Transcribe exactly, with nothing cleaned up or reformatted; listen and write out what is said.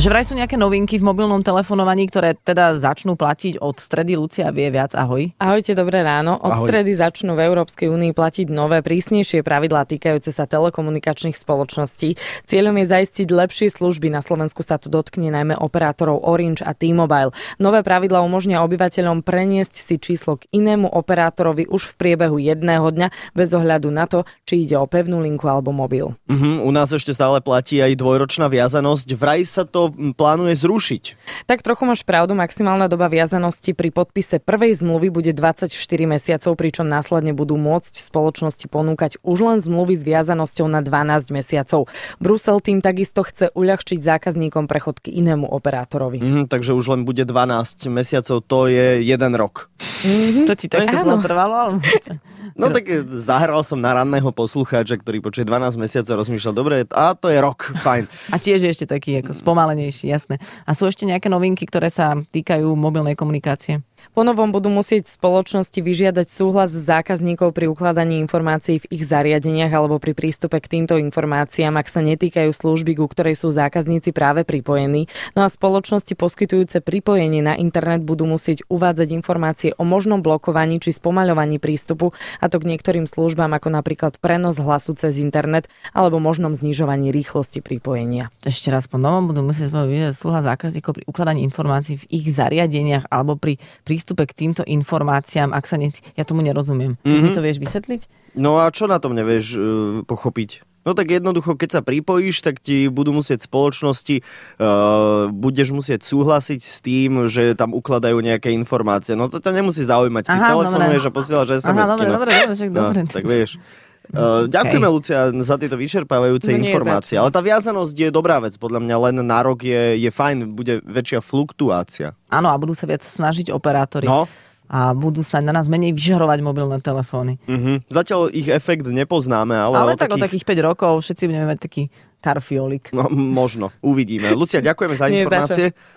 Že vraj sú nejaké novinky v mobilnom telefonovaní, ktoré teda začnú platiť od stredy. Lucia vie viac. Ahoj. Ahojte, dobré ráno. Od Ahoj. stredy začnú v Európskej únii platiť nové, prísnejšie pravidlá týkajúce sa telekomunikačných spoločností. Cieľom je zaistiť lepšie služby. Na Slovensku sa to dotkne najmä operátorov Orange a T-Mobile. Nové pravidlá umožnia obyvateľom preniesť si číslo k inému operátorovi už v priebehu jedného dňa bez ohľadu na to, či ide o pevnú linku alebo mobil. Uh-huh, u nás ešte stále platí aj dvojročná viazanosť. Vraj sa to plánuje zrušiť. Tak trochu máš pravdu, maximálna doba viazanosti pri podpise prvej zmluvy bude dvadsaťštyri mesiacov, pričom následne budú môcť spoločnosti ponúkať už len zmluvy s viazanosťou na dvanásť mesiacov. Brusel tým takisto chce uľahčiť zákazníkom prechod k inému operátorovi. Uh-huh, takže už len bude dvanásť mesiacov, to je jeden rok. Mm-hmm. To ti takto dlho trvalo? No tak zahral som na ranného poslucháča, ktorý počuje dvanásť mesiacov, rozmýšľal, dobre, a to je rok, fajn. A tiež je ešte taký ako spomalenejší, jasné. A sú ešte nejaké novinky, ktoré sa týkajú mobilnej komunikácie? Po novom budú musieť spoločnosti vyžiadať súhlas zákazníkov pri ukladaní informácií v ich zariadeniach alebo pri prístupe k týmto informáciám, ak sa netýkajú služby, ku ktorej sú zákazníci práve pripojení. No a spoločnosti poskytujúce pripojenie na internet budú musieť uvádzať informácie o možnom blokovaní či spomaľovaní prístupu, a to k niektorým službám ako napríklad prenos hlasu cez internet alebo možnom znižovaní rýchlosti pripojenia. Ešte raz, po novom budú musieť vyžiadať súhlas zákazníkov pri ukladaní informácií v ich zariadeniach alebo pri prístupe k týmto informáciám, ak sa ne... Ja tomu nerozumiem. Ty mm-hmm. mi to vieš vysvetliť? No a čo na tom nevieš uh, pochopiť? No tak jednoducho, keď sa pripojíš, tak ti budú musieť spoločnosti, uh, budeš musieť súhlasiť s tým, že tam ukladajú nejaké informácie. No to ťa nemusí zaujímať. Ty Aha, telefonuješ a posielaš es em esky. Aha, dobre, no. dobre, dobre, však dobre. No, tak vieš. Uh, ďakujeme, okay. Lucia, za tieto vyčerpávajúce no informácie. Ale tá viazanosť je dobrá vec. Podľa mňa len na rok je, je fajn, bude väčšia fluktuácia. Áno, a budú sa viac snažiť operátori. No. A budú snáď na nás menej vyžarovať mobilné telefóny. Uh-huh. Zatiaľ ich efekt nepoznáme. Ale, ale o tak takých... o takých päť rokov všetci budeme mať taký tarfiolik. No možno, uvidíme. Lucia, ďakujeme za informácie.